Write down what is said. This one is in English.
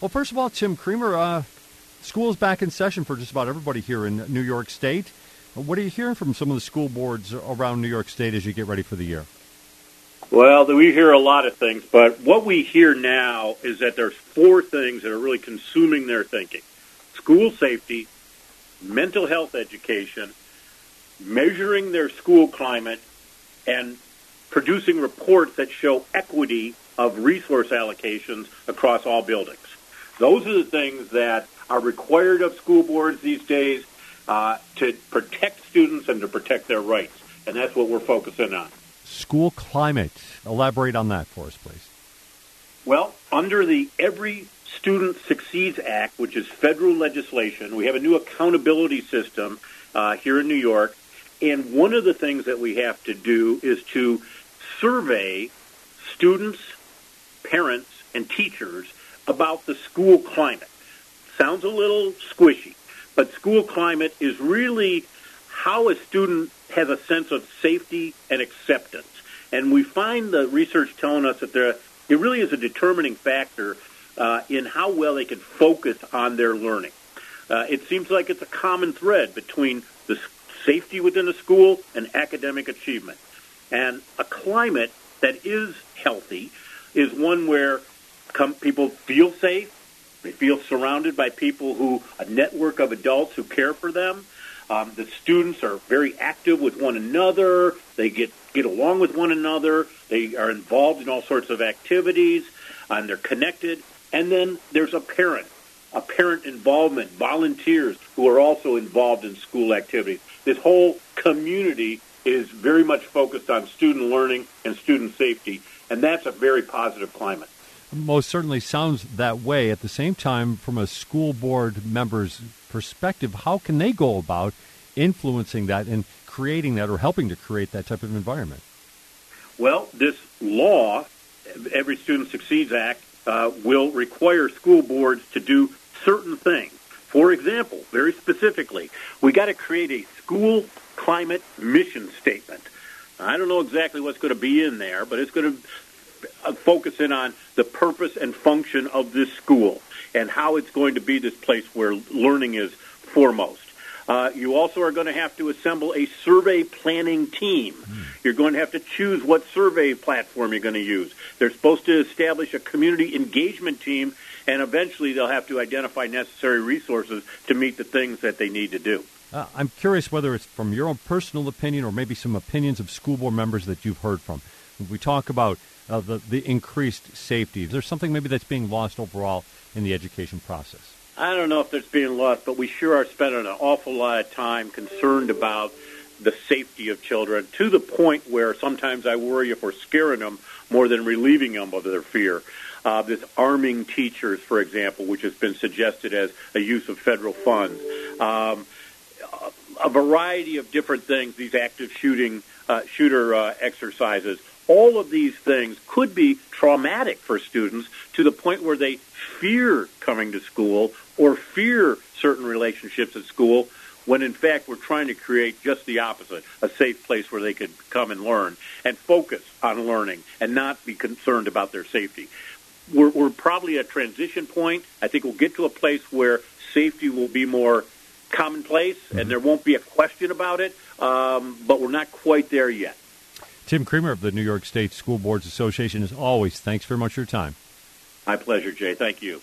Well, first of all, Tim Creamer, school's back in session for just about everybody here in New York State. What are you hearing from some of the school boards around New York State as you get ready for the year? Well, we hear a lot of things, but what we hear now is that there's 4 things that are really consuming their thinking. School safety, mental health education, measuring their school climate, and producing reports that show equity of resource allocations across all buildings. Those are the things that are required of school boards these days to protect students and to protect their rights, and that's what we're focusing on. School climate. Elaborate on that for us, please. Well, under the Every Student Succeeds Act, which is federal legislation, we have a new accountability system here in New York, and one of the things that we have to do is to survey students, parents, and teachers about the school climate. Sounds a little squishy, but school climate is really how a student has a sense of safety and acceptance. And we find the research telling us that it really is a determining factor in how well they can focus on their learning. It seems like it's a common thread between the safety within the school and academic achievement. And a climate that is healthy is one where people feel safe, they feel surrounded by a network of adults who care for them. The students are very active with one another. They get along with one another. They are involved in all sorts of activities, and they're connected. And then there's a parent involvement, volunteers who are also involved in school activities. This whole community is very much focused on student learning and student safety, and that's a very positive climate. Most certainly sounds that way. At the same time, from a school board member's perspective, how can they go about influencing that and creating that or helping to create that type of environment? Well, this law, Every Student Succeeds Act, will require school boards to do certain things. For example, very specifically, we got to create a school climate mission statement. I don't know exactly what's going to be in there, but it's going to focus in on the purpose and function of this school and how it's going to be this place where learning is foremost. You also are going to have to assemble a survey planning team. You're going to have to choose what survey platform you're going to use. They're supposed to establish a community engagement team, and eventually they'll have to identify necessary resources to meet the things that they need to do. I'm curious whether it's from your own personal opinion or maybe some opinions of school board members that you've heard from. We talk about the increased safety. Is there something maybe that's being lost overall in the education process? I don't know if that's being lost, but we sure are spending an awful lot of time concerned about the safety of children, to the point where sometimes I worry if we're scaring them more than relieving them of their fear. This arming teachers, for example, which has been suggested as a use of federal funds. A variety of different things, these active shooter exercises. All of these things could be traumatic for students to the point where they fear coming to school or fear certain relationships at school, when in fact we're trying to create just the opposite, a safe place where they could come and learn and focus on learning and not be concerned about their safety. We're probably at a transition point. I think we'll get to a place where safety will be more commonplace and there won't be a question about it, but we're not quite there yet. Tim Creamer of the New York State School Boards Association, as always, thanks very much for your time. My pleasure, Jay. Thank you.